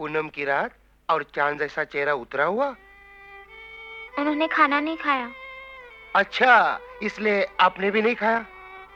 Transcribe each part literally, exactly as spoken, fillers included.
पूनम की रात और चांद जैसा चेहरा उतरा हुआ। उन्होंने खाना नहीं खाया। अच्छा, इसलिए आपने भी नहीं खाया।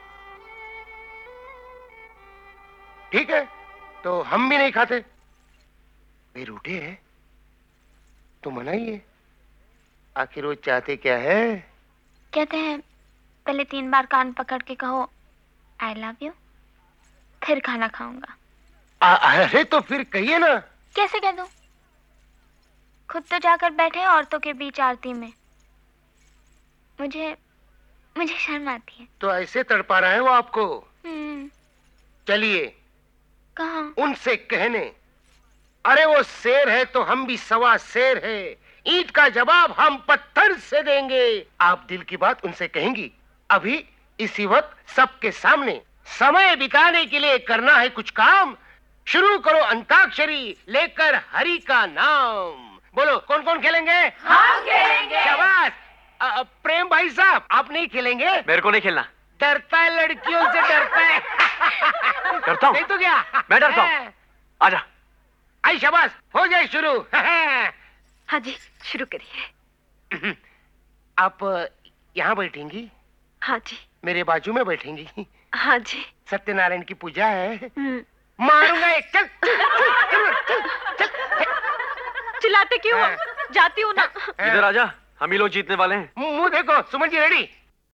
ठीक है, तो हम भी नहीं खाते। वे रूठे हैं तो मनाइए। आखिर वो चाहते क्या है? कहते हैं पहले तीन बार कान पकड़ के कहो आई लव यू, फिर खाना खाऊंगा। अरे तो फिर कहिए ना। कैसे कह दूं? खुद तो जाकर बैठे औरतों के बीच आरती में। मुझे मुझे शर्म आती है। तो ऐसे तड़पा रहा है वो आपको? हम्म। चलिए कहाँ? उनसे कहने। अरे वो शेर है तो हम भी सवा शेर है। ईंट का जवाब हम पत्थर से देंगे। आप दिल की बात उनसे कहेंगी अभी इसी वक्त सबके सामने। समय बिताने के लिए करना है कुछ काम। शुरू करो अंताक्षरी लेकर हरि का नाम। बोलो कौन कौन खेलेंगे? हम खेलेंगे। शाबाश। अ, अ, प्रेम भाई साहब आप नहीं खेलेंगे? मेरे को नहीं खेलना। डरता है, लड़कियों से डरता है। डरता हूँ? नहीं तो क्या? मैं डरता हूँ। आजा। आई शाबाश, हो जाए शुरू। हाँ जी, शुरू करिए। आप यहाँ बैठेंगी? हाँ जी। मेरे बाजू में बैठेंगी? हाँ जी। सत्यनारायण की पूजा है। हम्म। मारूंगा एक। चल चल चल चल चल चल। चिल्लाते क्यों? हाँ। जाती हूँ ना। इधर आजा, हम ही लोग जीतने वाले हैं। मुंह देखो सुमन जी। रेडी?